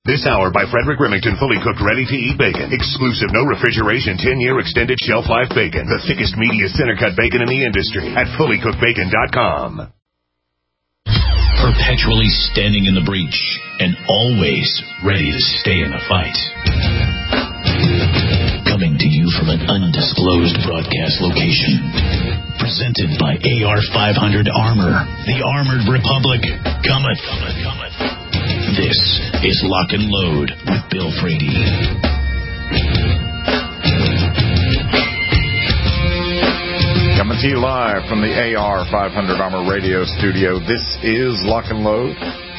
This hour by Frederick Remington, fully cooked, ready-to-eat bacon. Exclusive, no refrigeration, 10-year extended shelf life bacon. The thickest, meatiest center-cut bacon in the industry at fullycookedbacon.com. Perpetually standing in the breach and always ready to stay in the fight. Coming to you from an undisclosed broadcast location. Presented by AR-500 Armor. The Armored Republic cometh. This is Lock and Load with Bill Frady. Coming to you live from the AR-500 Armor Radio Studio. This is Lock and Load.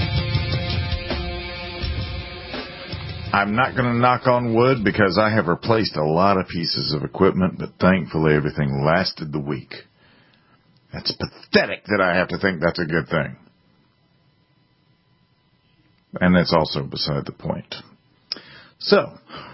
I'm not going to knock on wood because I have replaced a lot of pieces of equipment, but thankfully everything lasted the week. That's pathetic that I have to think that's a good thing. And that's also beside the point. So,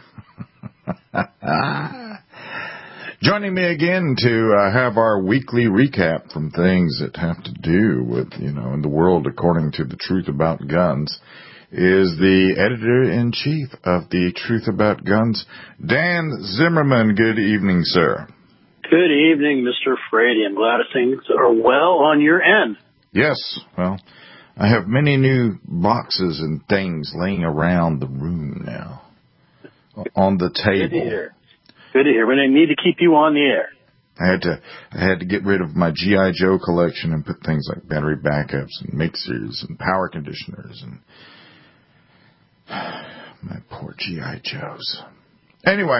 joining me again to have our weekly recap from things that have to do with, in the world according to the truth about guns, is the editor-in-chief of the Truth About Guns, Dan Zimmerman. Good evening, sir. Good evening, Mr. Frady. I'm glad things are well on your end. Yes, well, I have many new boxes and things laying around the room now, on the table. Good to hear. Good to hear. We need to keep you on the air. I had to get rid of my G.I. Joe collection and put things like battery backups and mixers and power conditioners and my poor G.I. Joes. Anyway,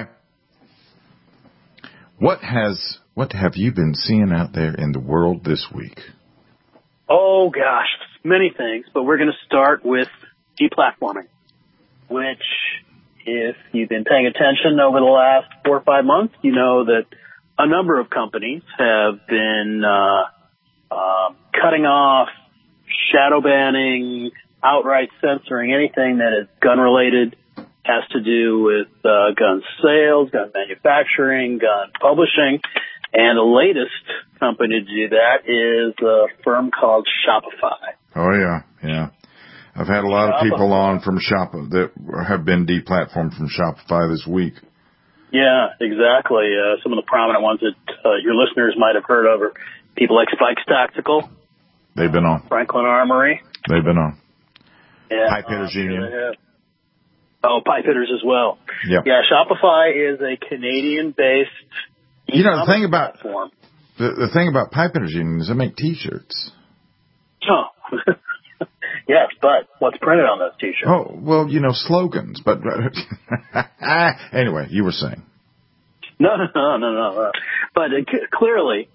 what have you been seeing out there in the world this week? Oh, gosh, many things, but we're going to start with deplatforming, which, if you've been paying attention over the last 4 or 5 months, you know that a number of companies have been cutting off, shadow banning, outright censoring anything that is gun-related, has to do with gun sales, gun manufacturing, gun publishing. And the latest company to do that is a firm called Shopify. Oh, yeah. I've had a lot of people on from Shopify that have been deplatformed from Shopify this week. Yeah, exactly. Some of the prominent ones that your listeners might have heard of are people like Spikes Tactical. They've been on. Franklin Armory. They've been on. Yeah, Pipe Hitters Union. Oh, Pipe Hitters as well. Yep. Yeah, Shopify is a Canadian-based the thing about platform. The thing about Pipe Hitters Union is they make T-shirts. Oh, yes, but what's printed on those T-shirts? Oh, well, slogans. But anyway, you were saying. No. But clearly,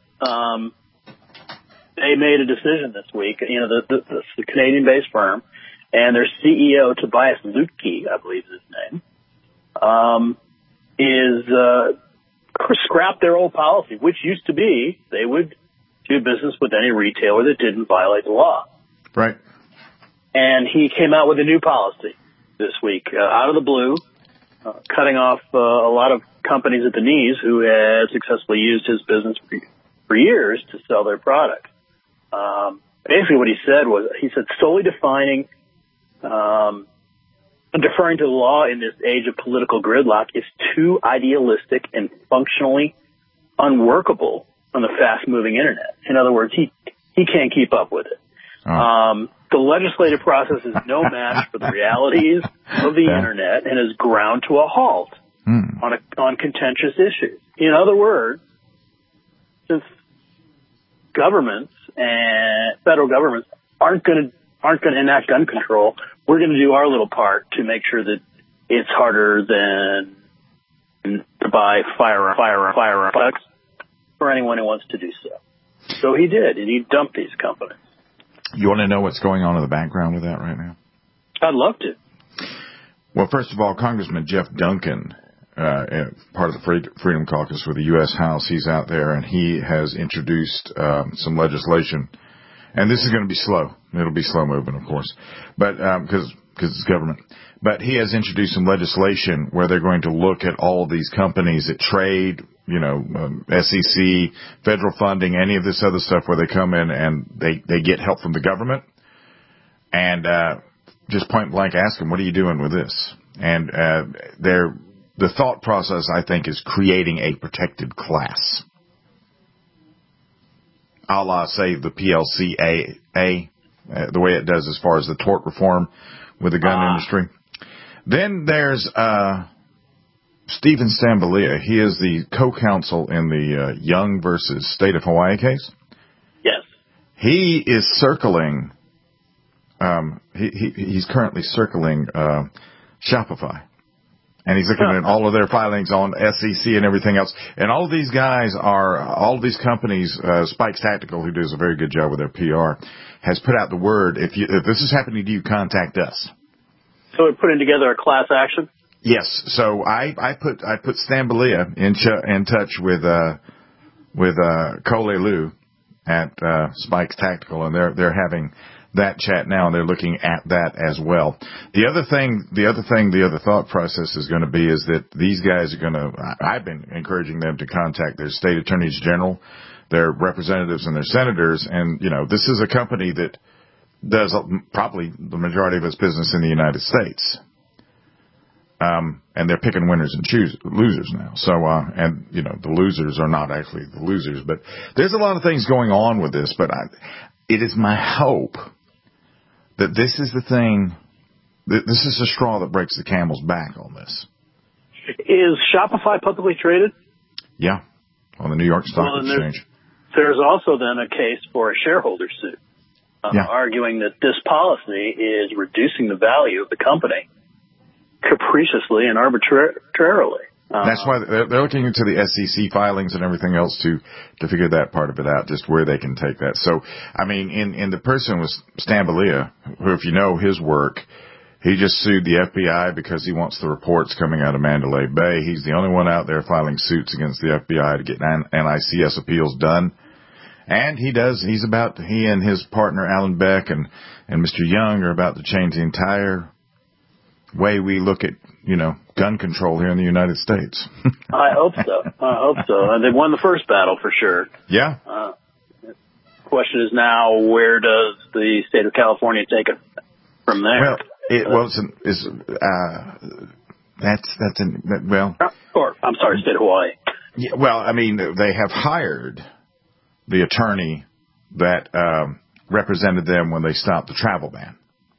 they made a decision this week. The Canadian-based firm and their CEO Tobias Lutke, I believe is his name, is scrap their old policy, which used to be they would do business with any retailer that didn't violate the law. Right. And he came out with a new policy this week, out of the blue, cutting off a lot of companies at the knees who had successfully used his business for years to sell their product. Basically what he said solely defining, deferring to the law in this age of political gridlock is too idealistic and functionally unworkable on the fast-moving internet. In other words, he can't keep up with it. Oh. The legislative process is no match for the realities of the internet and is ground to a halt on contentious issues. In other words, since governments and federal governments aren't going to enact gun control, we're going to do our little part to make sure that it's harder than to buy fire products for anyone who wants to do so. So he did, and he dumped these companies. You want to know what's going on in the background with that right now? I'd love to. Well, first of all, Congressman Jeff Duncan, part of the Freedom Caucus for the U.S. House, he's out there, and he has introduced some legislation. And this is going to be slow. It'll be slow moving, of course, but because it's government. But he has introduced some legislation where they're going to look at all of these companies that trade, SEC, federal funding, any of this other stuff where they come in and they get help from the government. And just point blank ask them, what are you doing with this? And the thought process, I think, is creating a protected class. A la, say, the PLCAA, the way it does as far as the tort reform with the gun industry. Then there's Stephen Stambalia. He is the co-counsel in the Young versus State of Hawaii case. Yes. He is circling, he's currently circling Shopify. And he's looking at all of their filings on SEC and everything else. And all of these guys all of these companies, Spikes Tactical, who does a very good job with their PR, has put out the word, if this is happening to you, contact us. So we're putting together a class action? Yes. So I put Stambalia in touch with Kole Lu at Spikes Tactical, and they're having that chat now, and they're looking at that as well. The other thought process is going to be is that these guys are going to, I've been encouraging them to contact their state attorneys general, their representatives, and their senators. And, this is a company that does probably the majority of its business in the United States. And they're picking winners and losers now. So, the losers are not actually the losers, but there's a lot of things going on with this, but it is my hope that this is the thing, this is the straw that breaks the camel's back on this. Is Shopify publicly traded? Yeah, on the New York Stock Exchange. There's also then a case for a shareholder suit, arguing that this policy is reducing the value of the company capriciously and arbitrarily. That's why they're looking into the SEC filings and everything else to figure that part of it out, just where they can take that. So, I mean, in the person with Stambalia, who, if you know his work, he just sued the FBI because he wants the reports coming out of Mandalay Bay. He's the only one out there filing suits against the FBI to get NICS appeals done. And he and his partner, Alan Beck, and Mr. Young are about to change the entire way we look at, gun control here in the United States. I hope so. And they won the first battle for sure. Yeah. Question is now, where does the state of California take it from there? I'm sorry, state of Hawaii. Yeah, well, I mean, they have hired the attorney that represented them when they stopped the travel ban.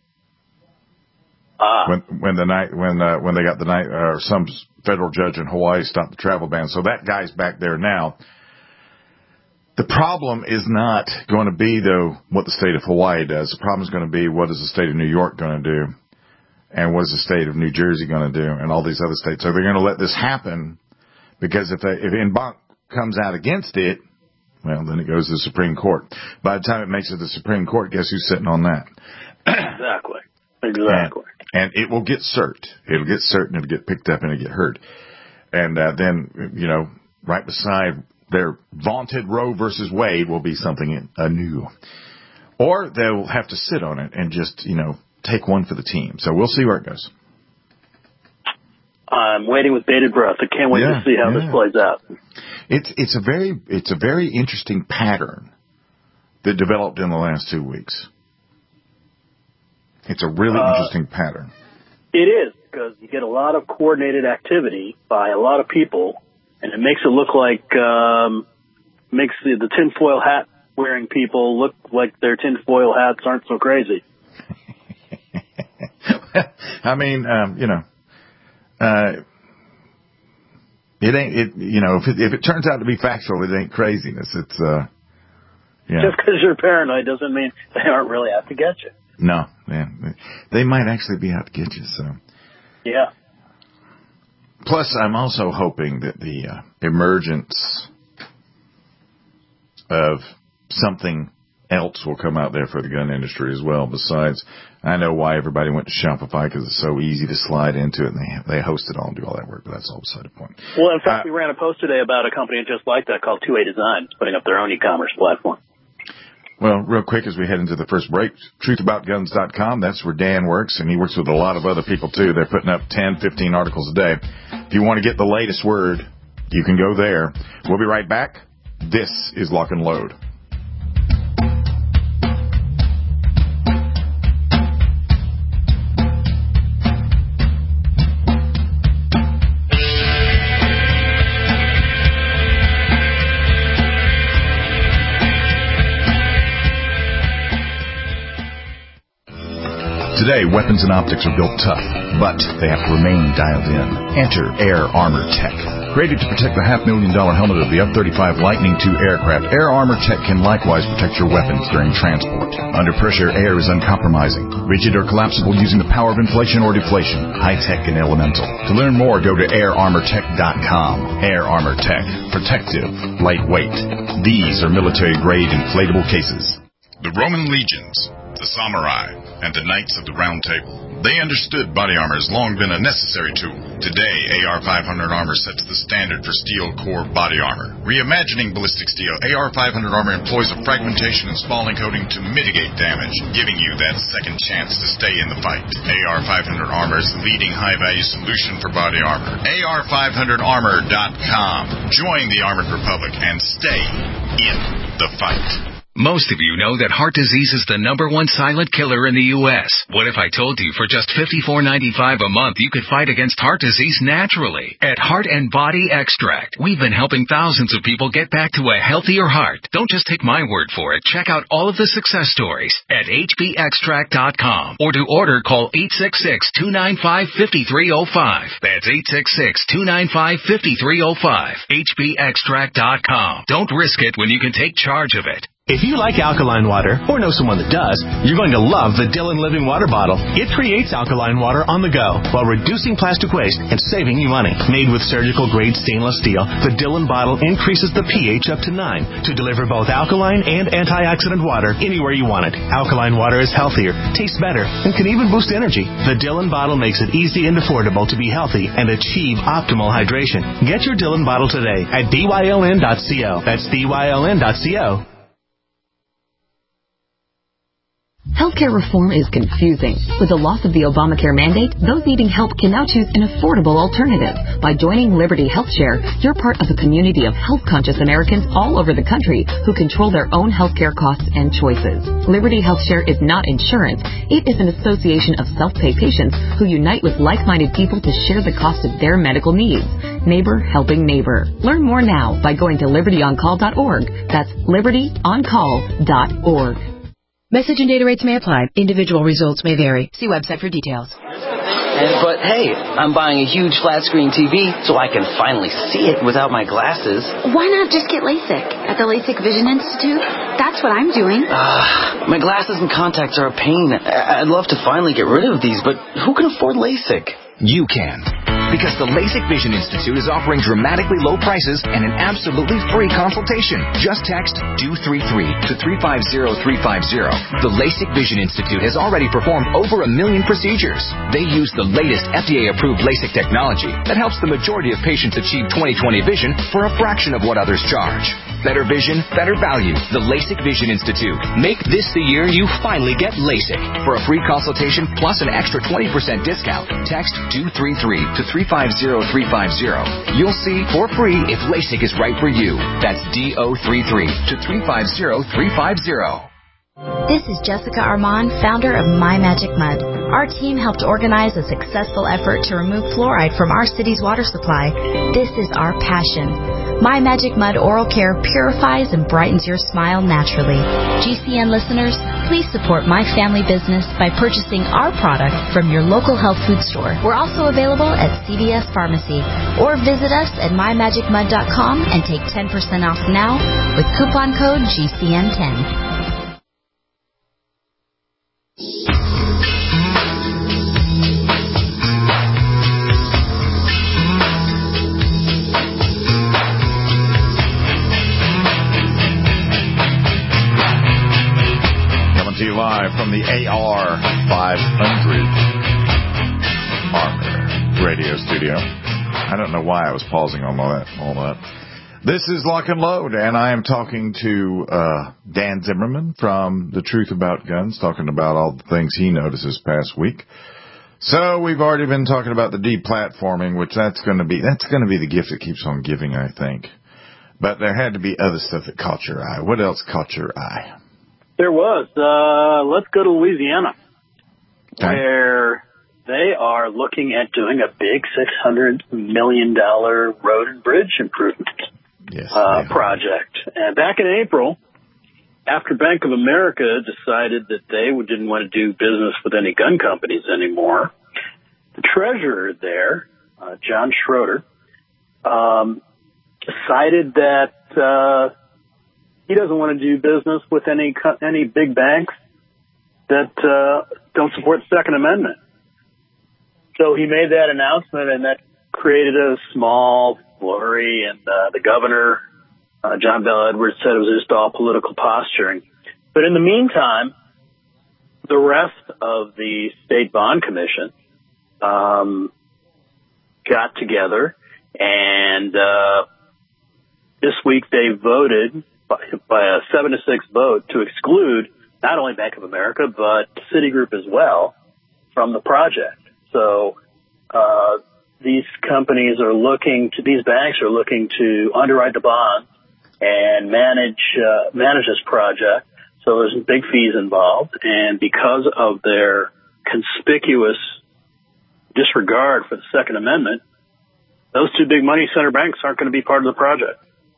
When they got some federal judge in Hawaii stopped the travel ban. So that guy's back there now. The problem is not going to be, though, what the state of Hawaii does. The problem is going to be, what is the state of New York going to do? And what is the state of New Jersey going to do? And all these other states. So they're going to let this happen, because if en banc comes out against it, well, then it goes to the Supreme Court. By the time it makes it to the Supreme Court, guess who's sitting on that? Exactly. And it will get cert. It'll get cert, and it'll get picked up, and it'll get heard. And then, right beside their vaunted Roe versus Wade will be something anew. Or they'll have to sit on it and just, take one for the team. So we'll see where it goes. I'm waiting with bated breath. I can't wait to see how this plays out. It's a very interesting pattern that developed in the last 2 weeks. It's a really interesting pattern. It is, because you get a lot of coordinated activity by a lot of people, and it makes it look like, makes the tinfoil hat wearing people look like their tinfoil hats aren't so crazy. I mean, it ain't, if it turns out to be factual, it ain't craziness. It's, Just because you're paranoid doesn't mean they aren't really out to get you. No, they might actually be out to get you, so. Yeah. Plus, I'm also hoping that the emergence of something else will come out there for the gun industry as well. Besides, I know why everybody went to Shopify, because it's so easy to slide into it, and they host it all and do all that work, but that's all beside the point. Well, in fact, we ran a post today about a company just like that called 2A Design, putting up their own e-commerce platform. Well, real quick as we head into the first break, truthaboutguns.com, that's where Dan works, and he works with a lot of other people, too. They're putting up 10, 15 articles a day. If you want to get the latest word, you can go there. We'll be right back. This is Lock and Load. Today, weapons and optics are built tough, but they have to remain dialed in. Enter Air Armor Tech. Created to protect the $500,000 helmet of the F-35 Lightning II aircraft, Air Armor Tech can likewise protect your weapons during transport. Under pressure, air is uncompromising, rigid or collapsible using the power of inflation or deflation, high-tech and elemental. To learn more, go to airarmortech.com. Air Armor Tech. Protective. Lightweight. These are military-grade inflatable cases. The Roman legions, the samurai, and the Knights of the Round Table. They understood body armor has long been a necessary tool. Today, AR-500 armor sets the standard for steel core body armor. Reimagining ballistic steel, AR-500 armor employs a fragmentation and spalling coating to mitigate damage, giving you that second chance to stay in the fight. AR-500 armor is the leading high-value solution for body armor. AR500armor.com. Join the Armored Republic and stay in the fight. Most of you know that heart disease is the #1 silent killer in the U.S. What if I told you for just $54.95 a month you could fight against heart disease naturally? At Heart and Body Extract, we've been helping thousands of people get back to a healthier heart. Don't just take my word for it. Check out all of the success stories at hbextract.com. Or to order, call 866-295-5305. That's 866-295-5305. hbextract.com. Don't risk it when you can take charge of it. If you like alkaline water, or know someone that does, you're going to love the Dylan Living Water Bottle. It creates alkaline water on the go while reducing plastic waste and saving you money. Made with surgical-grade stainless steel, the Dylan bottle increases the pH up to 9 to deliver both alkaline and antioxidant water anywhere you want it. Alkaline water is healthier, tastes better, and can even boost energy. The Dylan bottle makes it easy and affordable to be healthy and achieve optimal hydration. Get your Dylan bottle today at dyln.co. That's dyln.co. Healthcare reform is confusing. With the loss of the Obamacare mandate, those needing help can now choose an affordable alternative. By joining Liberty HealthShare, you're part of a community of health-conscious Americans all over the country who control their own healthcare costs and choices. Liberty HealthShare is not insurance. It is an association of self-pay patients who unite with like-minded people to share the cost of their medical needs. Neighbor helping neighbor. Learn more now by going to libertyoncall.org. That's libertyoncall.org. Message and data rates may apply. Individual results may vary. See website for details. But hey, I'm buying a huge flat screen TV so I can finally see it without my glasses. Why not just get LASIK at the LASIK Vision Institute? That's what I'm doing. My glasses and contacts are a pain. I'd love to finally get rid of these, but who can afford LASIK? You can. Because the LASIK Vision Institute is offering dramatically low prices and an absolutely free consultation. Just text DO33 to 350350. The LASIK Vision Institute has already performed over 1 million procedures. They use the latest FDA-approved LASIK technology that helps the majority of patients achieve 20/20 vision for a fraction of what others charge. Better vision, better value. The LASIK Vision Institute. Make this the year you finally get LASIK. For a free consultation plus an extra 20% discount, text DO33 to 350350. You'll see for free if LASIK is right for you. That's DO33 to 350350. This is Jessica Armand, founder of My Magic Mud. Our team helped organize a successful effort to remove fluoride from our city's water supply. This is our passion. My Magic Mud Oral Care purifies and brightens your smile naturally. GCN listeners, please support my family business by purchasing our product from your local health food store. We're also available at CVS Pharmacy, or visit us at mymagicmud.com and take 10% off now with coupon code GCN10. Live from the AR500 Armor radio studio. I don't know why I was pausing on all that. This is Lock and Load, and I am talking to Dan Zimmerman from The Truth About Guns, talking about all the things he noticed this past week. So we've already been talking about the deplatforming, which that's going to be the gift that keeps on giving, I think. But there had to be other stuff that caught your eye. What else caught your eye? There was. Let's go to Louisiana, where they are looking at doing a big $600 million road and bridge improvement project. And back in April, after Bank of America decided that they didn't want to do business with any gun companies anymore, the treasurer there, John Schroeder, decided that he doesn't want to do business with any big banks that don't support the Second Amendment. So he made that announcement, and that created a small flurry, and the governor, John Bel Edwards, said it was just all political posturing. But in the meantime, the rest of the State Bond Commission got together, and this week they voted by a 7-6 vote to exclude not only Bank of America, but Citigroup as well from the project. So these banks are looking to underwrite the bonds and manage this project. So there's big fees involved, and because of their conspicuous disregard for the Second Amendment, those two big money center banks aren't going to be part of the project.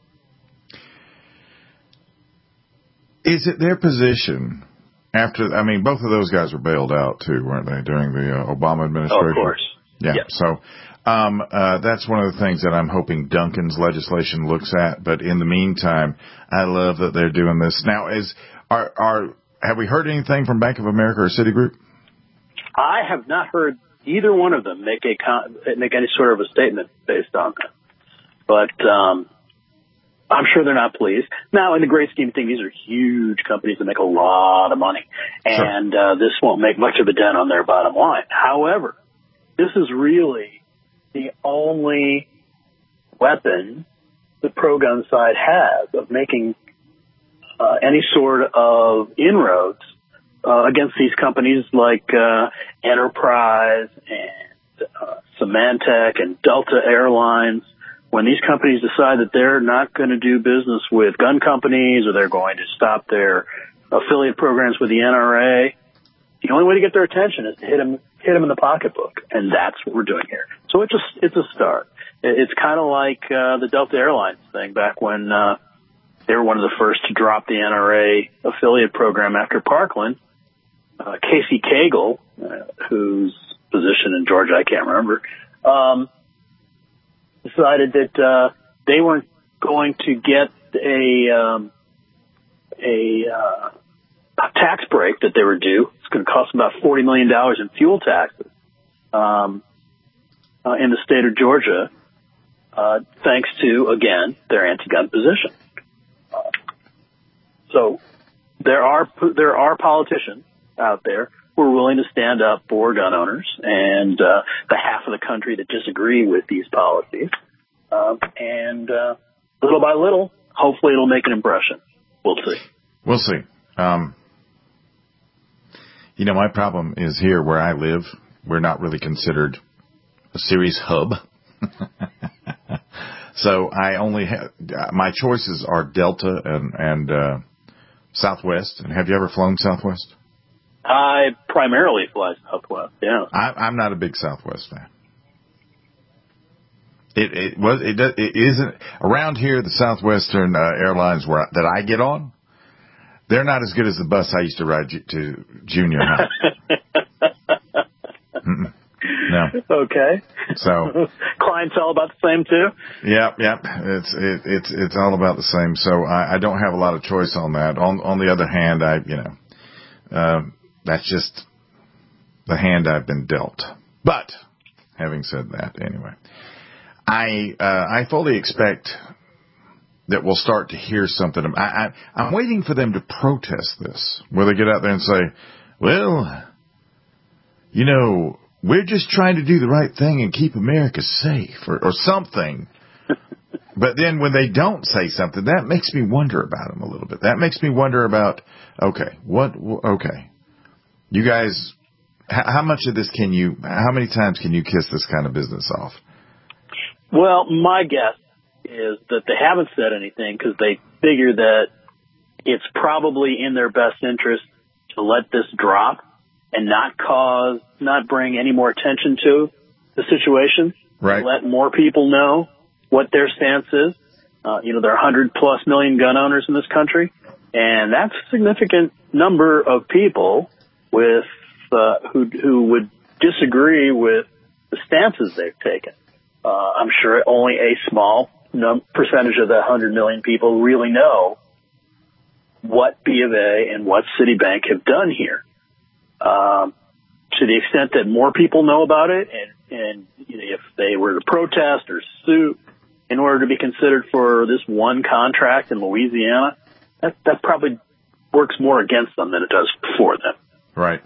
Is it their position both of those guys were bailed out too, weren't they, during the Obama administration? Oh, of course. Yeah. Yep. So that's one of the things that I'm hoping Duncan's legislation looks at. But in the meantime, I love that they're doing this. Now, have we heard anything from Bank of America or Citigroup? I have not heard either one of them make any sort of a statement based on that. But I'm sure they're not pleased. Now, in the great scheme of things, these are huge companies that make a lot of money, and this won't make much of a dent on their bottom line. However, this is really the only weapon the pro-gun side has of making any sort of inroads against these companies like Enterprise and Symantec and Delta Airlines. When these companies decide that they're not going to do business with gun companies, or they're going to stop their affiliate programs with the NRA, the only way to get their attention is to hit them in the pocketbook, and that's what we're doing here. So it's a start. It's kind of like the Delta Airlines thing back when they were one of the first to drop the NRA affiliate program after Parkland. Casey Cagle, whose position in Georgia I can't remember, decided that they weren't going to get a tax break that they were due. It's going to cost them about $40 million in fuel taxes in the state of Georgia, thanks to, again, their anti-gun position. So there are politicians out there who are willing to stand up for gun owners and the half of the country that disagree with these policies. And little by little, hopefully it'll make an impression. We'll see. We'll see. My problem is here where I live, we're not really considered a serious hub. So I only have, my choices are Delta and Southwest. And have you ever flown Southwest? I primarily fly Southwest, yeah. I'm not a big Southwest fan. It isn't around here. The Southwestern airlines that I get on, they're not as good as the bus I used to ride to junior high. No. Okay. So clientele about the same too. Yep. It's all about the same. So I don't have a lot of choice on that. On the other hand, that's just the hand I've been dealt. But having said that, anyway, I fully expect that we'll start to hear something. I'm waiting for them to protest this, where they get out there and say, well, we're just trying to do the right thing and keep America safe or something. But then when they don't say something, that makes me wonder about them a little bit. That makes me wonder about, okay, you guys, how much of this how many times can you kiss this kind of business off? Well, my guess is that they haven't said anything because they figure that it's probably in their best interest to let this drop and not bring any more attention to the situation. Right. Let more people know what their stance is. There are 100+ million gun owners in this country, And that's a significant number of people with who would disagree with the stances they've taken. I'm sure only a small percentage of the 100 million people really know what B of A and what Citibank have done here. To the extent that more people know about it, and if they were to protest or sue in order to be considered for this one contract in Louisiana, that probably works more against them than it does for them. Right.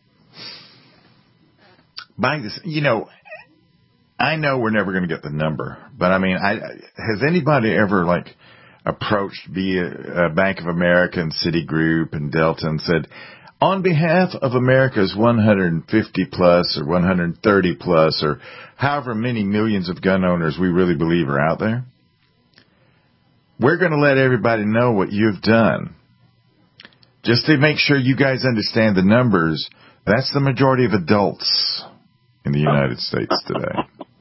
Buying this, I know we're never going to get the number, but I mean, has anybody ever approached Bank of America and Citigroup and Delta and said, on behalf of America's 150 plus or 130 plus or however many millions of gun owners we really believe are out there, we're going to let everybody know what you've done. Just to make sure you guys understand the numbers, that's the majority of adults in the United States today.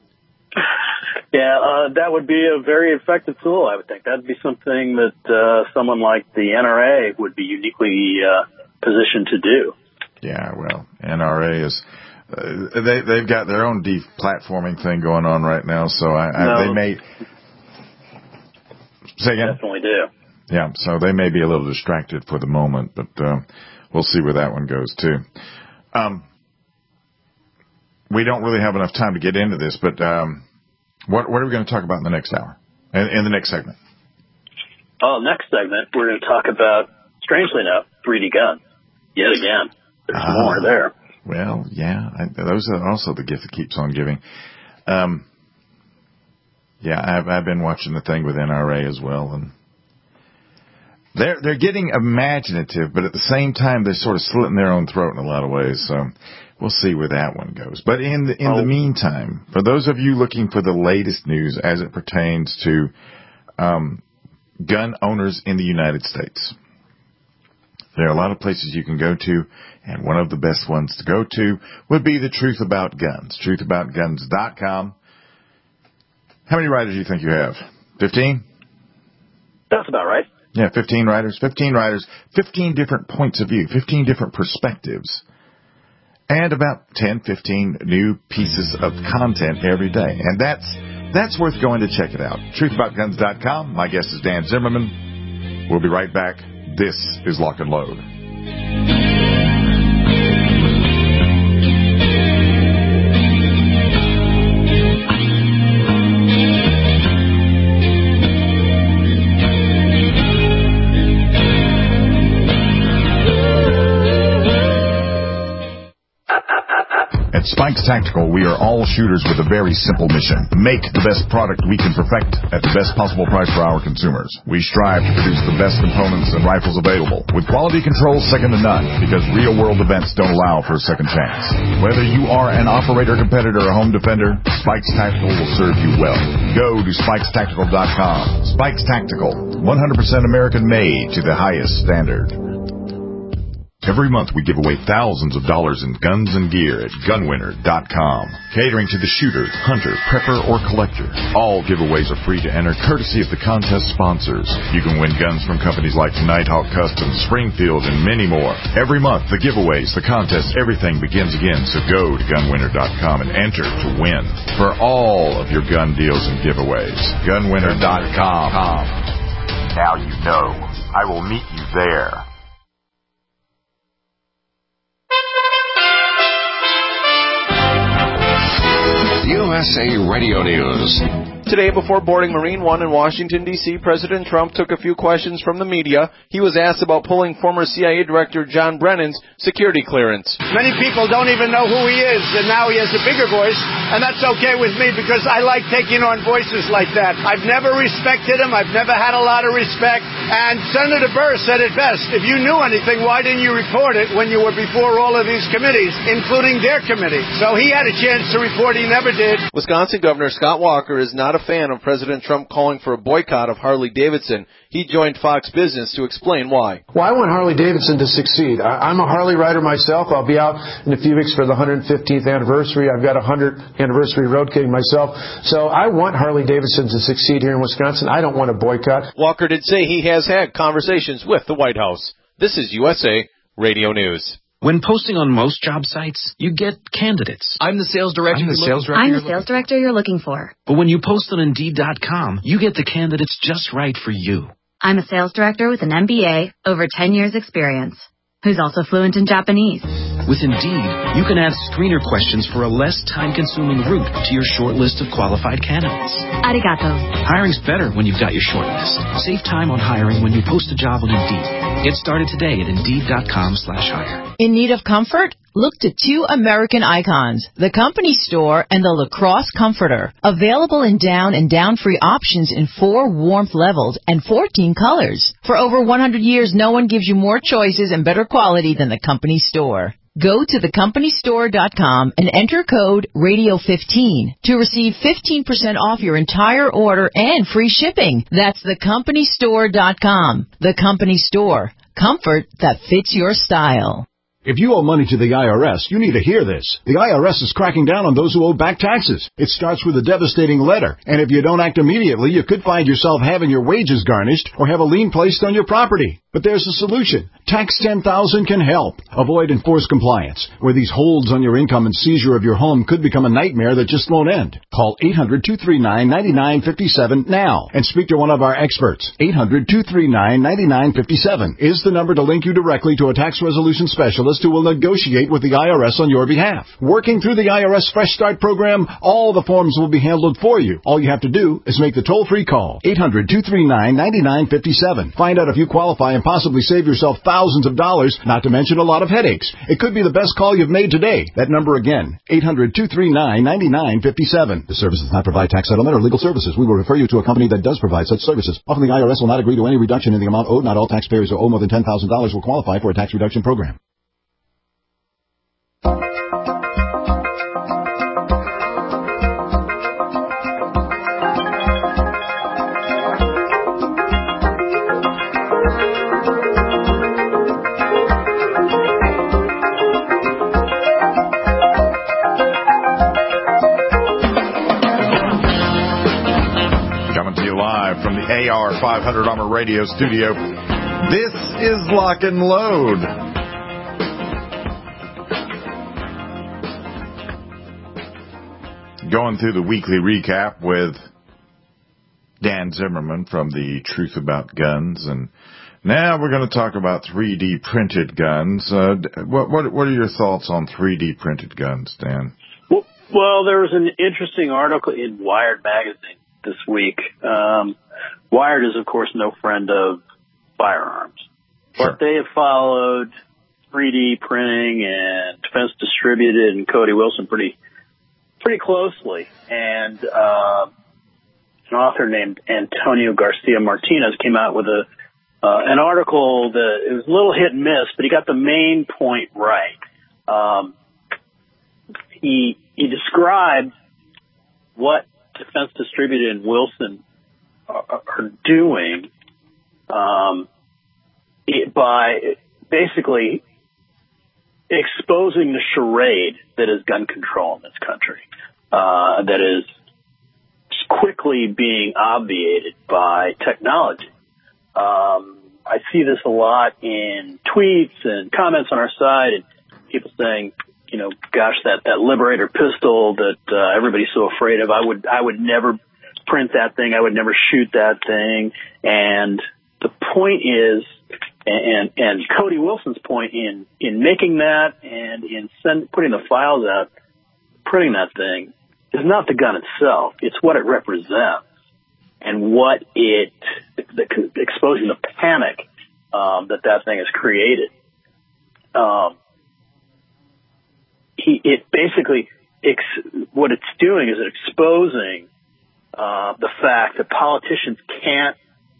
Yeah, that would be a very effective tool, I would think. That would be something that someone like the NRA would be uniquely positioned to do. Yeah, well, NRA is they've got their own deplatforming thing going on right now, so they may say again. Definitely do. Yeah, so they may be a little distracted for the moment, but we'll see where that one goes too. We don't really have enough time to get into this, but what are we going to talk about in the next hour, in the next segment? Next segment, we're going to talk about, strangely enough, 3D guns. Yet again, there's more there. Well, yeah, those are also the gift that keeps on giving. Yeah, I've been watching the thing with NRA as well, and they're getting imaginative, but at the same time, they're sort of slitting their own throat in a lot of ways. So we'll see where that one goes. But in the meantime, for those of you looking for the latest news as it pertains to gun owners in the United States, there are a lot of places you can go to, and one of the best ones to go to would be the Truth About Guns, truthaboutguns.com. How many writers do you think you have? 15? That's about right. Yeah, 15 writers. 15 different points of view, 15 different perspectives, and about 10, 15 new pieces of content every day. And that's worth going to check it out. Truthaboutguns.com. My guest is Dan Zimmerman. We'll be right back. This is Lock and Load. At Spikes Tactical, we are all shooters with a very simple mission. Make the best product we can perfect at the best possible price for our consumers. We strive to produce the best components and rifles available, with quality control second to none, because real-world events don't allow for a second chance. Whether you are an operator, competitor, or home defender, Spikes Tactical will serve you well. Go to SpikesTactical.com. Spikes Tactical, 100% American-made to the highest standard. Every month we give away thousands of dollars in guns and gear at gunwinner.com. Catering to the shooter, hunter, prepper, or collector. All giveaways are free to enter, courtesy of the contest sponsors. You can win guns from companies like Nighthawk Customs, Springfield, and many more. Every month, the giveaways, the contests, everything begins again. So go to gunwinner.com and enter to win for all of your gun deals and giveaways. Gunwinner.com. Now you know. I will meet you there. USA Radio News. Today, before boarding Marine One in Washington, D.C., President Trump took a few questions from the media. He was asked about pulling former CIA Director John Brennan's security clearance. Many people don't even know who he is, and now he has a bigger voice, and that's okay with me because I like taking on voices like that. I've never respected him. I've never had a lot of respect, and Senator Burr said it best. If you knew anything, why didn't you report it when you were before all of these committees, including their committee? So he had a chance to report. He never did. Wisconsin Governor Scott Walker is not a fan of President Trump calling for a boycott of Harley-Davidson. He joined Fox Business to explain why. Well, I want Harley-Davidson to succeed. I'm a Harley rider myself. I'll be out in a few weeks for the 115th anniversary. I've got a 100th anniversary road kitting myself. So I want Harley-Davidson to succeed here in Wisconsin. I don't want a boycott. Walker did say he has had conversations with the White House. This is USA Radio News. When posting on most job sites, you get candidates. I'm the sales director. I'm the sales director you're looking for. But when you post on Indeed.com, you get the candidates just right for you. I'm a sales director with an MBA, over 10 years experience, who's also fluent in Japanese. With Indeed, you can add screener questions for a less time-consuming route to your short list of qualified candidates. Arigato. Hiring's better when you've got your short list. Save time on hiring when you post a job on Indeed. Get started today at Indeed.com/hire. In need of comfort? Look to two American icons, the Company Store and the Lacrosse Comforter. Available in down and down-free options in 4 warmth levels and 14 colors. For over 100 years, no one gives you more choices and better quality than the Company Store. Go to thecompanystore.com and enter code RADIO15 to receive 15% off your entire order and free shipping. That's thecompanystore.com. The Company Store. Comfort that fits your style. If you owe money to the IRS, you need to hear this. The IRS is cracking down on those who owe back taxes. It starts with a devastating letter, and if you don't act immediately, you could find yourself having your wages garnished or have a lien placed on your property. But there's a solution. Tax 10,000 can help. Avoid enforced compliance, where these holds on your income and seizure of your home could become a nightmare that just won't end. Call 800-239-9957 now and speak to one of our experts. 800-239-9957 is the number to link you directly to a tax resolution specialist who will negotiate with the IRS on your behalf. Working through the IRS Fresh Start program, all the forms will be handled for you. All you have to do is make the toll-free call. 800-239-9957. Find out if you qualify and possibly save yourself thousands of dollars, not to mention a lot of headaches. It could be the best call you've made today. That number again, 800-239-9957. The service does not provide tax settlement or legal services. We will refer you to a company that does provide such services. Often the IRS will not agree to any reduction in the amount owed. Not all taxpayers who owe more than $10,000 will qualify for a tax reduction program. From the AR 500 Armor Radio studio, this is Lock and Load. Going through the weekly recap with Dan Zimmerman from the Truth About Guns, and now we're going to talk about 3D printed guns. What are your thoughts on 3D printed guns, Dan? Well, there was an interesting article in Wired magazine this week. Wired is, of course, no friend of firearms, but they have followed 3D printing and Defense Distributed and Cody Wilson pretty closely. And an author named Antonio Garcia Martinez came out with an article that it was a little hit and miss, but he got the main point right. He described what Defense Distributed and Wilson are doing by basically exposing the charade that is gun control in this country, that is quickly being obviated by technology. I see this a lot in tweets and comments on our site, and people saying, you know, gosh, that Liberator pistol that everybody's so afraid of, I would never print that thing. I would never shoot that thing. And the point is, and Cody Wilson's point in making that and in putting the files out, printing that thing, is not the gun itself. It's what it represents and what exposing the panic that thing has created. It basically, what it's doing is exposing the fact that politicians can't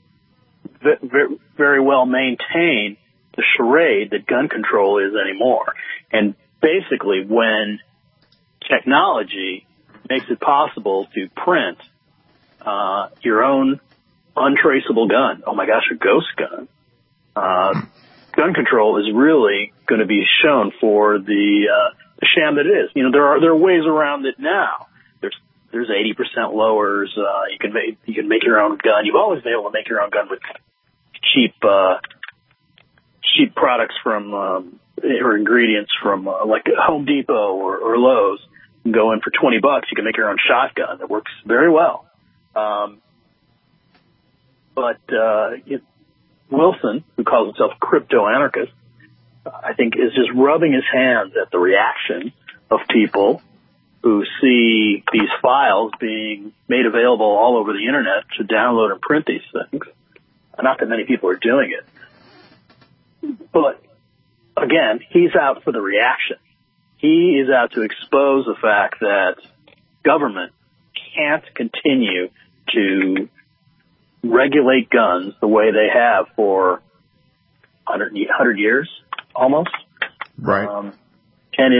very well maintain the charade that gun control is anymore. And basically, when technology makes it possible to print your own untraceable gun. Oh my gosh, a ghost gun. Gun control is really going to be shown for the sham that it is. You know, there are ways around it now. There's 80% lowers. You can make your own gun. You've always been able to make your own gun with cheap products from or ingredients from like Home Depot or Lowe's. You can go in for $20. You can make your own shotgun that works very well. But Wilson, who calls himself a crypto-anarchist, I think is just rubbing his hands at the reaction of people who see these files being made available all over the internet to download and print these things. Not that many people are doing it. But, again, he's out for the reaction. He is out to expose the fact that government can't continue to regulate guns the way they have for 100 years, almost. Right. And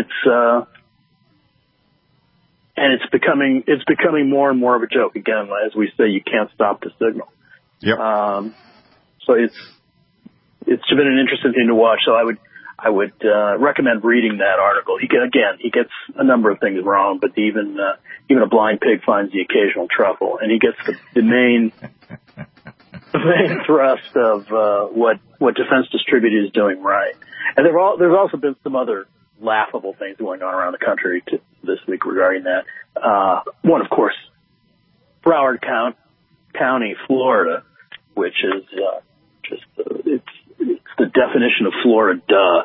it's becoming more and more of a joke. Again, as we say, you can't stop the signal. Yep. So it's been an interesting thing to watch. So I would recommend reading that article. He gets a number of things wrong, but even a blind pig finds the occasional truffle, and he gets the main thrust of what Defense Distributed is doing right. And there's also been some other laughable things going on around the country this week regarding that. One, of course, Broward County, Florida, which is it's the definition of Florida, duh.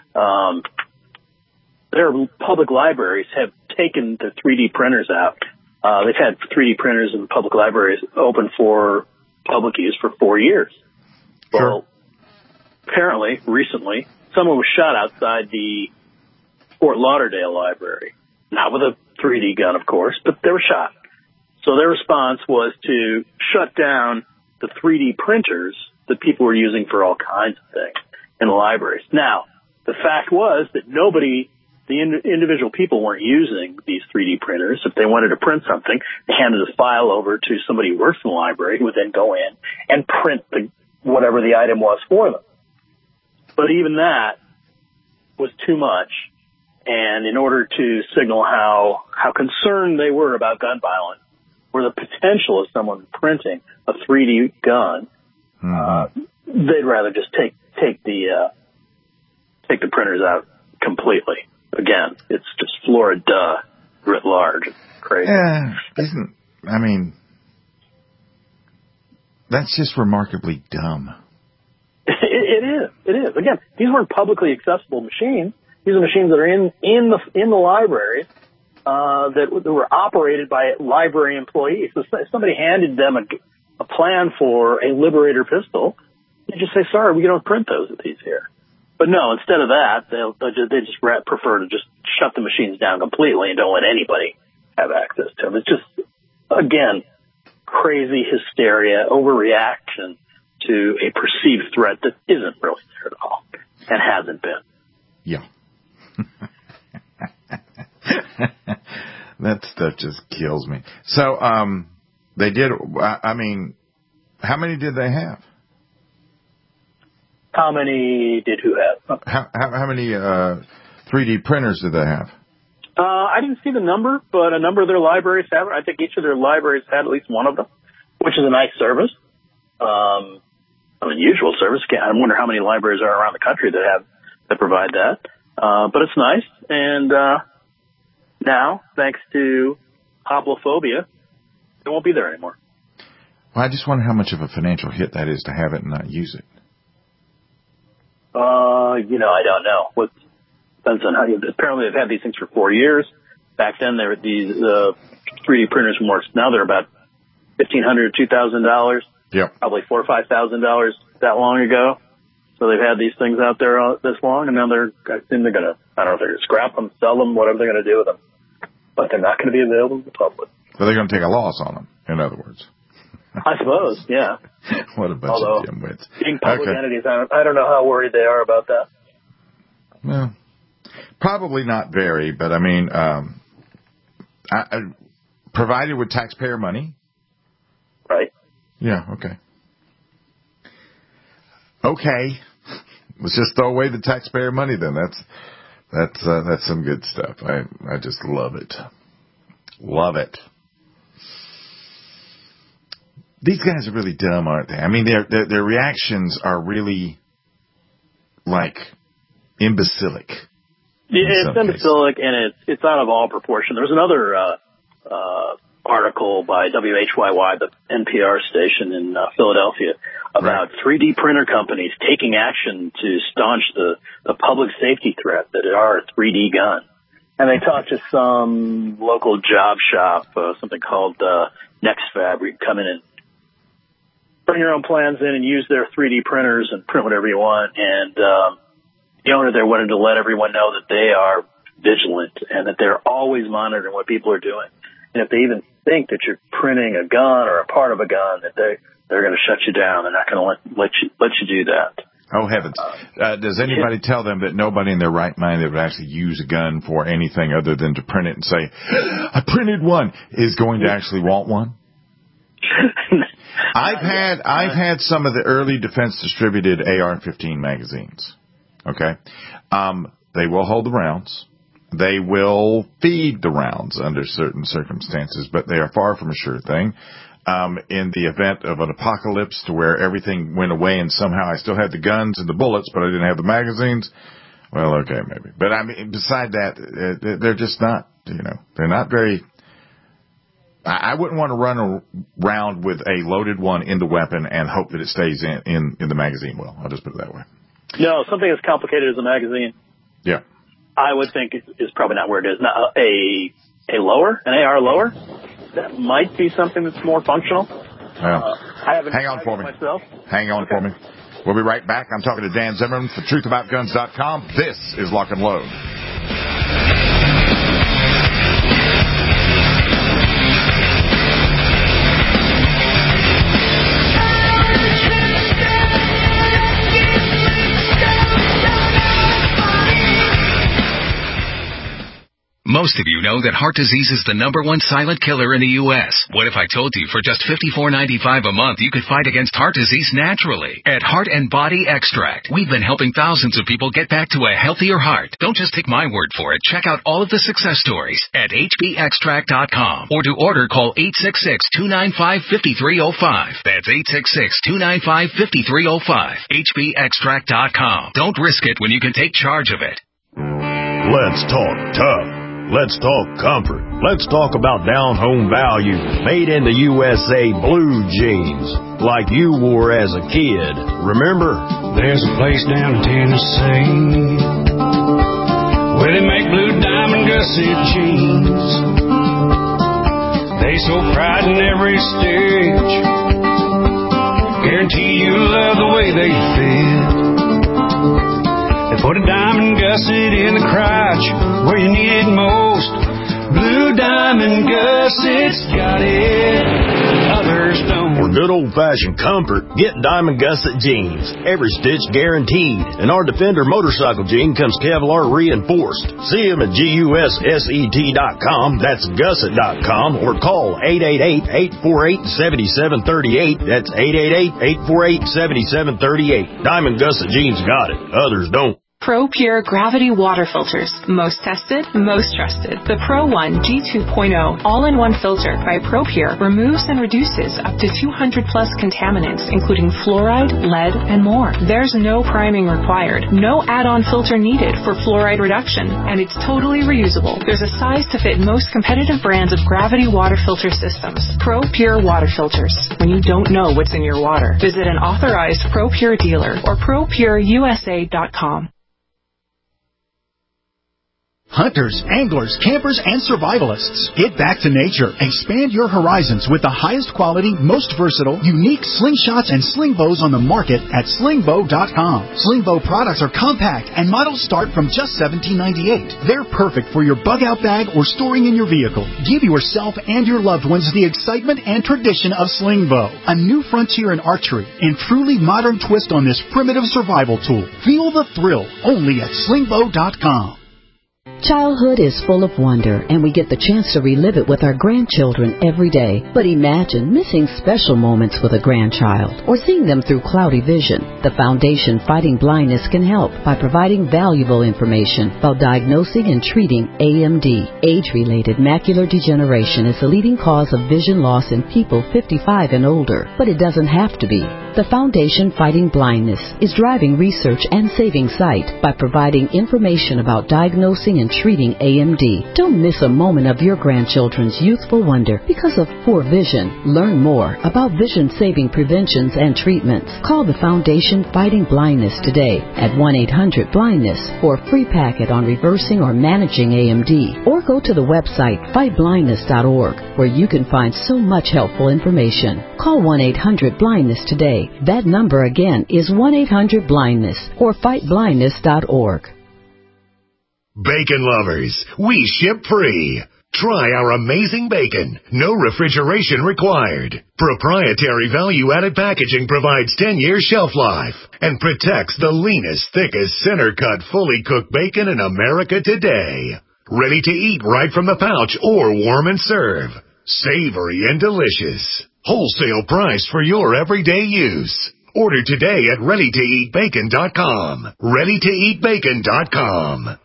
Their public libraries have taken the 3D printers out. They've had 3D printers in public libraries open for public use for 4 years. Sure. Well, apparently, recently, someone was shot outside the Fort Lauderdale library. Not with a 3D gun, of course, but they were shot. So their response was to shut down the 3D printers that people were using for all kinds of things in the libraries. Now, the fact was that the individual people weren't using these 3D printers. If they wanted to print something, they handed a file over to somebody who works in the library who would then go in and print whatever the item was for them. But even that was too much. And in order to signal how concerned they were about gun violence, or the potential of someone printing a 3D gun, they'd rather just take the printers out completely. Again, it's just Florida writ large. It's crazy. Yeah, that's just remarkably dumb. It is. Again, these weren't publicly accessible machines. These are machines that are in the library that were operated by library employees. So if somebody handed them a plan for a Liberator pistol, they just say, "Sorry, we don't print those at these here." But no, instead of that, they just prefer to just shut the machines down completely and don't let anybody have access to them. It's just, again, crazy hysteria, overreaction to a perceived threat that isn't really there at all and hasn't been. Yeah. That stuff just kills me. So, they did, how many did they have? How many did who have? How many 3D printers did they have? I didn't see the number, but a number of their libraries have it. I think each of their libraries had at least one of them, which is a nice service. An unusual service. I wonder how many libraries are around the country that provide that. But it's nice. And now, thanks to hoplophobia, it won't be there anymore. Well, I just wonder how much of a financial hit that is to have it and not use it. I don't know. Depends on how apparently they've had these things for 4 years. Back then, they were these 3D printers were more. Now they're about $1,500, $2,000. Yep. Probably $4,000 or $5,000 that long ago. So they've had these things out there this long, and now I assume they're going to, I don't know if they're going to scrap them, sell them, whatever they're going to do with them. But they're not going to be available to the public. So they're going to take a loss on them, in other words. I suppose, yeah. What a bunch of dimwits. Being public entities, I don't know how worried they are about that. Well, probably not very, but provided with taxpayer money, Yeah, okay. Okay. Let's just throw away the taxpayer money then. That's some good stuff. I just love it. Love it. These guys are really dumb, aren't they? I mean, their reactions are really like imbecilic. Yeah, it's imbecilic and it's out of all proportion. There's another article by WHYY, the NPR station in Philadelphia, about 3D printer companies taking action to staunch the public safety threat that are a 3D gun. And they talked to some local job shop, something called NextFab, where you can come in and bring your own plans in and use their 3D printers and print whatever you want. And the owner there wanted to let everyone know that they are vigilant and that they're always monitoring what people are doing. And if they even think that you're printing a gun or a part of a gun, that they're going to shut you down. They're not going to let you do that. Oh, heavens. Does anybody tell them that nobody in their right mind that would actually use a gun for anything other than to print it and say, I printed one, is going to actually want one? I've had some of the early defense distributed AR-15 magazines. Okay. They will hold the rounds. They will feed the rounds under certain circumstances, but they are far from a sure thing. In the event of an apocalypse to where everything went away and somehow I still had the guns and the bullets, but I didn't have the magazines, well, okay, maybe. But I mean, beside that, they're just not, they're not very, I wouldn't want to run around with a loaded one in the weapon and hope that it stays in the magazine well. I'll just put it that way. No, something as complicated as a magazine. Yeah. I would think is probably not where it is. Now, an AR lower, that might be something that's more functional. Well, I haven't hang on for me. Myself. Hang on for me. We'll be right back. I'm talking to Dan Zimmerman for TruthAboutGuns.com. This is Lock and Load. Most of you know that heart disease is the #1 silent killer in the U.S. What if I told you for just $54.95 a month you could fight against heart disease naturally? At Heart and Body Extract, we've been helping thousands of people get back to a healthier heart. Don't just take my word for it. Check out all of the success stories at hbextract.com. Or to order, call 866-295-5305. That's 866-295-5305. hbextract.com. Don't risk it when you can take charge of it. Let's talk tough. Let's talk comfort. Let's talk about down-home value. Made in the USA blue jeans, like you wore as a kid. Remember? There's a place down in Tennessee where they make blue diamond gusset jeans. They show pride in every stitch. Guarantee you'll love the way they fit. They put a diamond gusset in the crotch where you need it most. Blue Diamond Gussets got it, others don't. For good old-fashioned comfort, get Diamond Gusset jeans. Every stitch guaranteed. And our Defender motorcycle jean comes Kevlar reinforced. See them at GUSSET.com. That's Gusset.com. Or call 888-848-7738. That's 888-848-7738. Diamond Gusset jeans got it, others don't. Pro Pure Gravity Water Filters. Most tested, most trusted. The Pro One G2.0 all-in-one filter by Pro Pure removes and reduces up to 200 plus contaminants, including fluoride, lead, and more. There's no priming required, no add-on filter needed for fluoride reduction, and it's totally reusable. There's a size to fit most competitive brands of gravity water filter systems. Pro Pure Water Filters. When you don't know what's in your water, visit an authorized Pro Pure dealer or ProPureUSA.com. Hunters, anglers, campers, and survivalists. Get back to nature. Expand your horizons with the highest quality, most versatile, unique slingshots and sling bows on the market at slingbow.com. Slingbow products are compact and models start from just $17.98. They're perfect for your bug-out bag or storing in your vehicle. Give yourself and your loved ones the excitement and tradition of Slingbow, a new frontier in archery and truly modern twist on this primitive survival tool. Feel the thrill only at slingbow.com. Childhood is full of wonder, and we get the chance to relive it with our grandchildren every day. But imagine missing special moments with a grandchild or seeing them through cloudy vision. The Foundation Fighting Blindness can help by providing valuable information about diagnosing and treating AMD. Age-related macular degeneration is the leading cause of vision loss in people 55 and older, but it doesn't have to be. The Foundation Fighting Blindness is driving research and saving sight by providing information about diagnosing and treating AMD. Don't miss a moment of your grandchildren's youthful wonder because of poor vision. Learn more about vision-saving preventions and treatments. Call the Foundation Fighting Blindness today at 1-800-BLINDNESS for a free packet on reversing or managing AMD. Or go to the website fightblindness.org where you can find so much helpful information. Call 1-800-BLINDNESS today. That number again is 1-800-BLINDNESS or fightblindness.org. Bacon lovers, we ship free. Try our amazing bacon. No refrigeration required. Proprietary value-added packaging provides 10-year shelf life and protects the leanest, thickest, center-cut, fully cooked bacon in America today. Ready to eat right from the pouch or warm and serve. Savory and delicious. Wholesale price for your everyday use. Order today at readytoeatbacon.com. readytoeatbacon.com.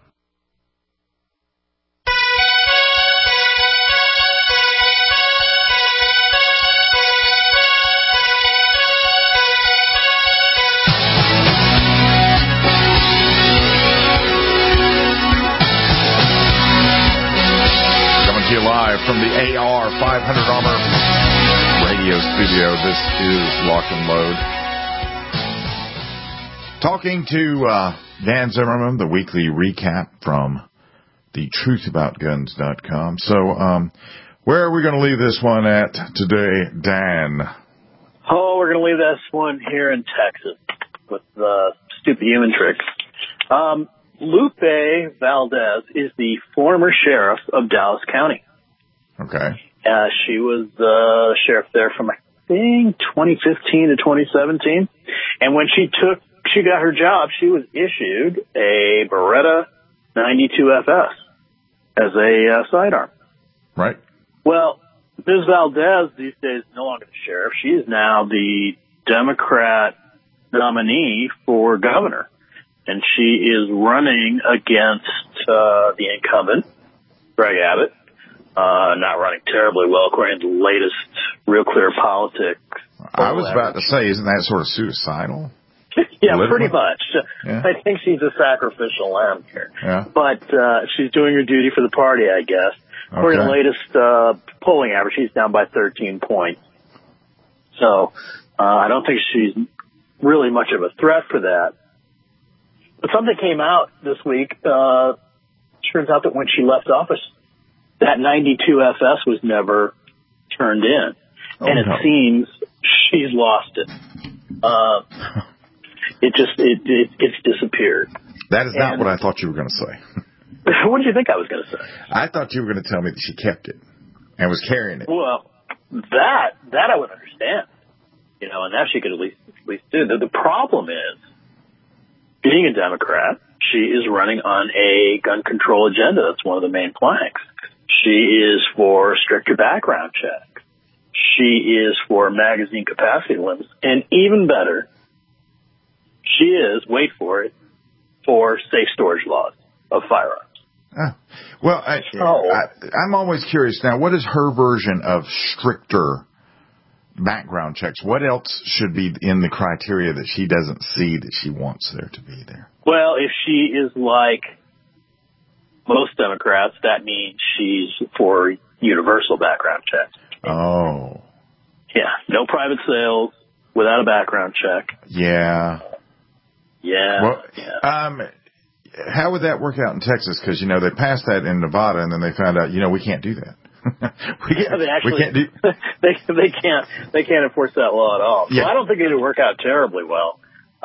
From the AR 500 Armor radio studio, this is Lock and Load. Talking to Dan Zimmerman, the weekly recap from the truthaboutguns.com. So, where are we going to leave this one at today, Dan? Oh, we're going to leave this one here in Texas with stupid human tricks. Lupe Valdez is the former sheriff of Dallas County. Okay. She was the sheriff there from, I think, 2015 to 2017. And when she got her job, she was issued a Beretta 92FS as a sidearm. Right. Well, Ms. Valdez these days is no longer the sheriff. She is now the Democrat nominee for governor. And she is running against the incumbent, Greg Abbott. Not running terribly well, according to the latest Real Clear Politics. I was about to say, isn't that sort of suicidal? Yeah, pretty much. Yeah. I think she's a sacrificial lamb here. Yeah. But she's doing her duty for the party, I guess. Okay. According to the latest polling average, she's down by 13 points. So I don't think she's really much of a threat for that. But something came out this week. Turns out that when she left office, that 92FS was never turned in. And it seems she's lost it. It's disappeared. That is not what I thought you were going to say. What did you think I was going to say? I thought you were going to tell me that she kept it and was carrying it. Well, that I would understand. And that she could at least do. The problem is, being a Democrat, she is running on a gun control agenda. That's one of the main planks. She is for stricter background checks. She is for magazine capacity limits. And even better, she is, wait for it, for safe storage laws of firearms. Well, I'm always curious now, what is her version of stricter background checks? What else should be in the criteria that she doesn't see that she wants there to be there? Well, if she is like most Democrats, that means she's for universal background checks. Oh. Yeah, no private sales without a background check. Yeah. Yeah. Well, how would that work out in Texas? Because, they passed that in Nevada, and then they found out, we can't do that. They can't enforce that law at all. Yeah. So I don't think it would work out terribly well.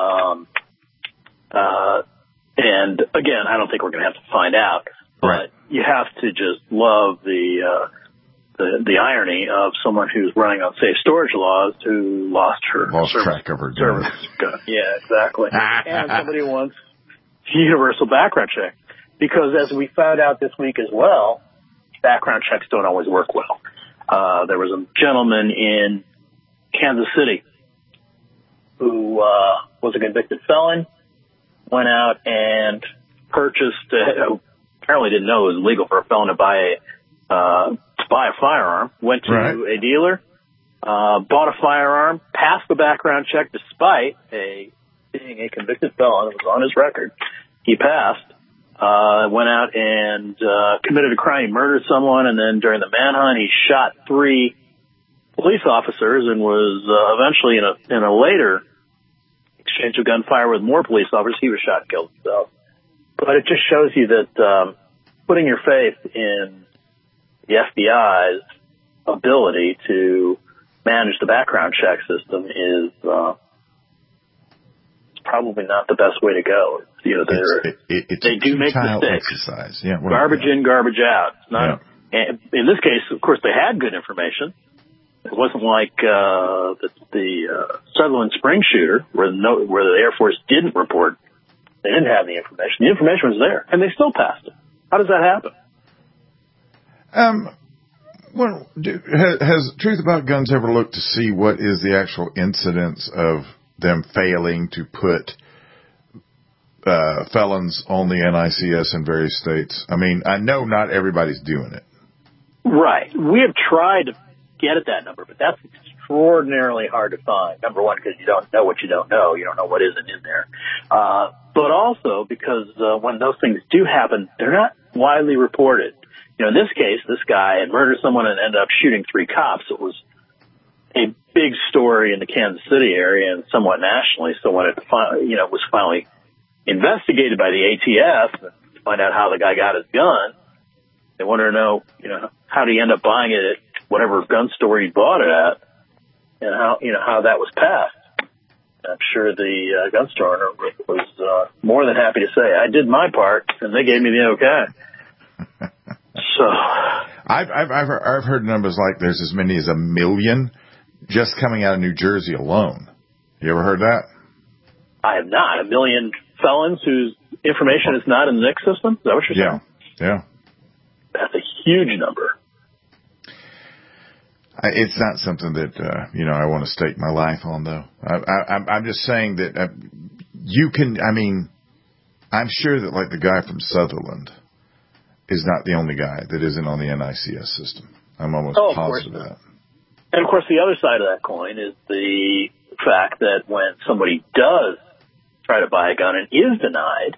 And again, I don't think we're going to have to find out. But right. You have to just love the irony of someone who's running on safe storage laws who lost track of her gun. Yeah, exactly. And somebody wants universal background check. because as we found out this week as well, background checks don't always work well. There was a gentleman in Kansas City who was a convicted felon, went out and purchased, apparently didn't know it was legal for a felon to buy a firearm, went to a dealer, bought a firearm, passed the background check despite being a convicted felon. It was on his record. He passed, went out and committed a crime. He murdered someone, and then during the manhunt, he shot 3 police officers and was eventually in a later exchange of gunfire with more police officers. He was shot and killed himself. But it just shows you that putting your faith in the FBI's ability to manage the background check system is probably not the best way to go. You know, they do make mistakes. Exercise. Yeah, garbage in, garbage out. It's not. And in this case, of course, they had good information. It wasn't like the Sutherland Springs shooter, where the Air Force didn't report. They didn't have the information. The information was there, and they still passed it. How does that happen? Well, has Truth About Guns ever looked to see what is the actual incidence of them failing to put felons on the NICS in various states? I mean, I know not everybody's doing it. Right. We have tried to get at that number, but that's extraordinarily hard to find. Number one, because you don't know what you don't know. You don't know what isn't in there. But also because when those things do happen, they're not widely reported. You know, in this case, this guy had murdered someone and ended up shooting 3 cops. It was a big story in the Kansas City area and somewhat nationally. So when it was finally investigated by the ATF to find out how the guy got his gun, they wanted to know, how did he end up buying it at whatever gun store he bought it at, and how that was passed. I'm sure the gun store owner was more than happy to say, I did my part, and they gave me the okay. So I've heard numbers like there's as many as 1 million just coming out of New Jersey alone. You ever heard that? I have not. 1 million felons whose information is not in the NICS system? Is that what you're saying? Yeah. That's a huge number. It's not something that, I want to stake my life on, though. I'm just saying that you can, I'm sure that, like, the guy from Sutherland is not the only guy that isn't on the NICS system. I'm almost positive of that. And, of course, the other side of that coin is the fact that when somebody does try to buy a gun and is denied,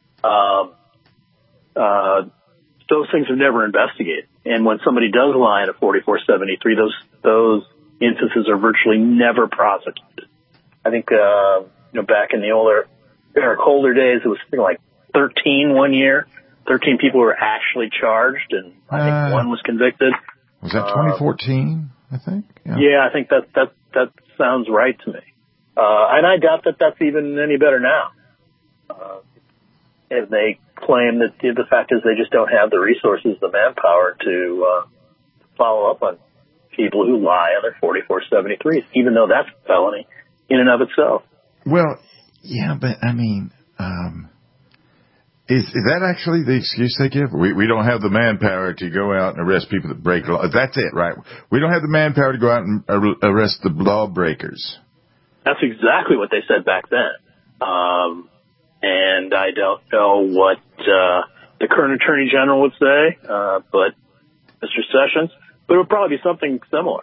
those things are never investigated. And when somebody does lie in a 4473, those instances are virtually never prosecuted. I think, back in the older Eric Holder days, it was something like 13 one year. 13 people were actually charged, and I think 1 was convicted. Was that 2014, I think? Yeah, I think that sounds right to me. And I doubt that that's even any better now. And they claim that the fact is they just don't have the resources, the manpower to follow up on people who lie on their 4473s, even though that's a felony in and of itself. Well, yeah, but is that actually the excuse they give? We don't have the manpower to go out and arrest people that break law. That's it, right? We don't have the manpower to go out and arrest the lawbreakers. That's exactly what they said back then. And I don't know what the current Attorney General would say, but Mr. Sessions, but it would probably be something similar.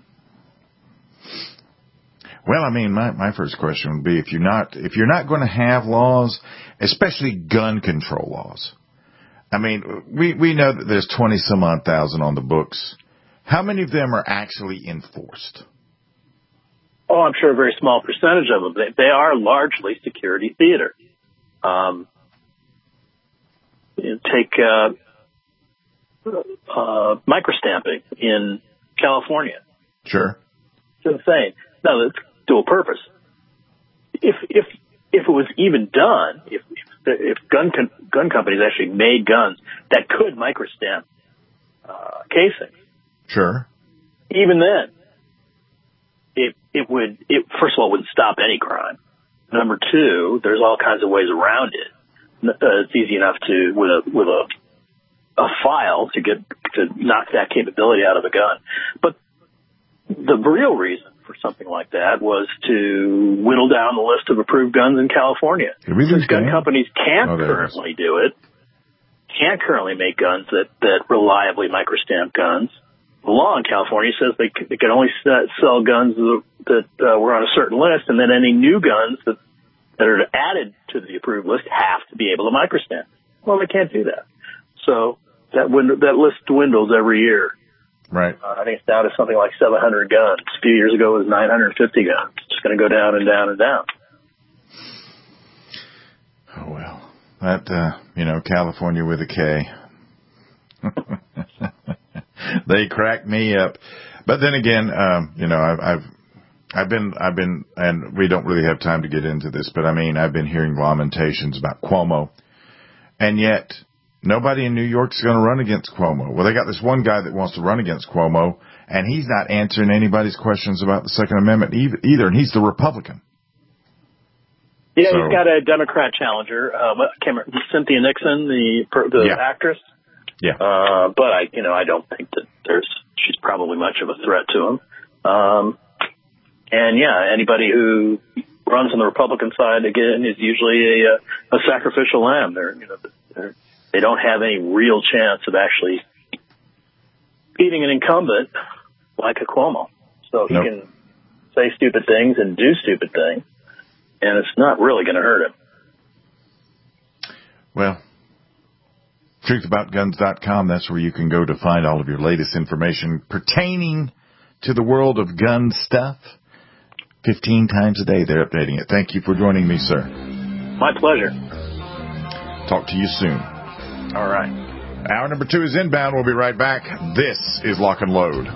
Well, my first question would be if you're not going to have laws, especially gun control laws. We know that there's 20 some odd thousand on the books. How many of them are actually enforced? Oh, I'm sure a very small percentage of them. They are largely security theater. Take microstamping in California. Sure. It's insane. No, it's dual purpose. If it was even done, if gun companies actually made guns that could microstamp casings. Sure. Even then, it first of all, wouldn't stop any crime. Number 2, there's all kinds of ways around it. it's easy enough to with a file to knock that capability out of a gun. But the real reason for something like that was to whittle down the list of approved guns in California. Since gun companies can't currently do it, can't currently make guns that reliably microstamp guns. The law in California says they can only sell guns that were on a certain list, and then any new guns that are added to the approved list have to be able to microstamp. Well, they can't do that. So that list dwindles every year. Right. I think it's down to something like 700 guns. A few years ago, it was 950 guns. It's just going to go down and down and down. Oh, well. That, California with a K. They crack me up. But then again, I've been, and we don't really have time to get into this, but I've been hearing lamentations about Cuomo. And yet, nobody in New York's going to run against Cuomo. Well, they got this one guy that wants to run against Cuomo, and he's not answering anybody's questions about the Second Amendment either, and he's the Republican. Yeah, he's got a Democrat challenger, Cynthia Nixon, the actress. Yeah. But I don't think that she's probably much of a threat to him. And yeah, anybody who runs on the Republican side again is usually a sacrificial lamb. They don't have any real chance of actually beating an incumbent like a Cuomo. So he can say stupid things and do stupid things, and it's not really going to hurt him. Well, truthaboutguns.com, that's where you can go to find all of your latest information pertaining to the world of gun stuff. 15 times a day they're updating it. Thank you for joining me, sir. My pleasure. Talk to you soon. All right. Hour number 2 is inbound. We'll be right back. This is Lock and Load.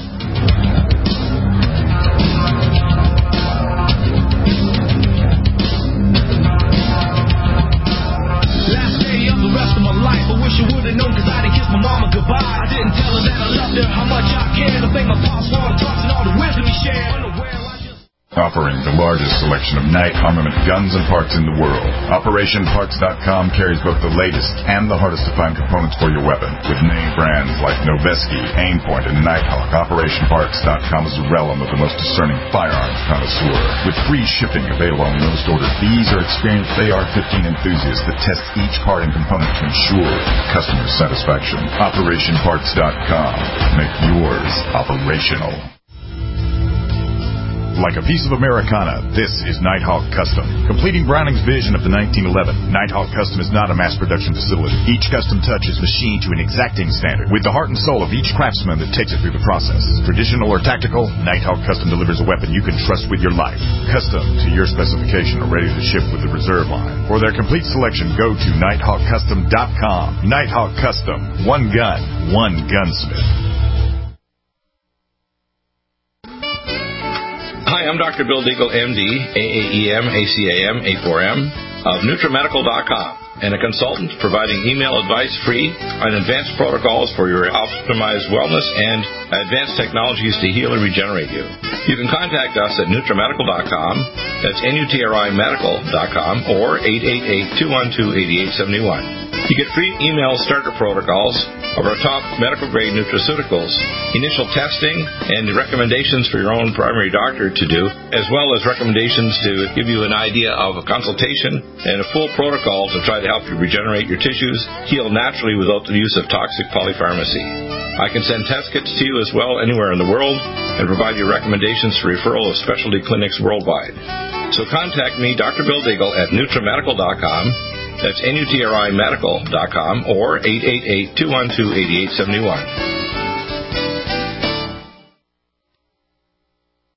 Last day of the rest of my life, I wish I would have known because I didn't kiss my mama goodbye. I didn't tell her that I loved her, how much I cared. I thank my pops for all the talks and all the wisdom he shared. Offering the largest selection of night armament guns and parts in the world, OperationParts.com carries both the latest and the hardest to find components for your weapon. With name brands like Noveske, Aimpoint, and Nighthawk, OperationParts.com is the realm of the most discerning firearms connoisseur. With free shipping available on most orders, these are experienced AR-15 enthusiasts that test each part and component to ensure customer satisfaction. OperationParts.com. Make yours operational. Like a piece of Americana, this is Nighthawk Custom. Completing Browning's vision of the 1911, Nighthawk Custom is not a mass production facility. Each custom touch is machined to an exacting standard, with the heart and soul of each craftsman that takes it through the process. Traditional or tactical, Nighthawk Custom delivers a weapon you can trust with your life. Custom to your specification or ready to ship with the reserve line. For their complete selection, go to NighthawkCustom.com. Nighthawk Custom. One gun, one gunsmith. Hi, I'm Dr. Bill Deagle, MD, AAEM, ACAM, A4M, of NutriMedical.com, and a consultant providing email advice free on advanced protocols for your optimized wellness and advanced technologies to heal and regenerate you. You can contact us at NutriMedical.com, that's NutriMedical.com, or 888-212-8871. You get free email starter protocols of our top medical-grade nutraceuticals, initial testing, and recommendations for your own primary doctor to do, as well as recommendations to give you an idea of a consultation and a full protocol to try to help you regenerate your tissues, heal naturally without the use of toxic polypharmacy. I can send test kits to you as well anywhere in the world and provide you recommendations for referral of specialty clinics worldwide. So contact me, Dr. Bill Deagle, at NutriMedical.com. That's NutriMedical.com or 888-212-8871.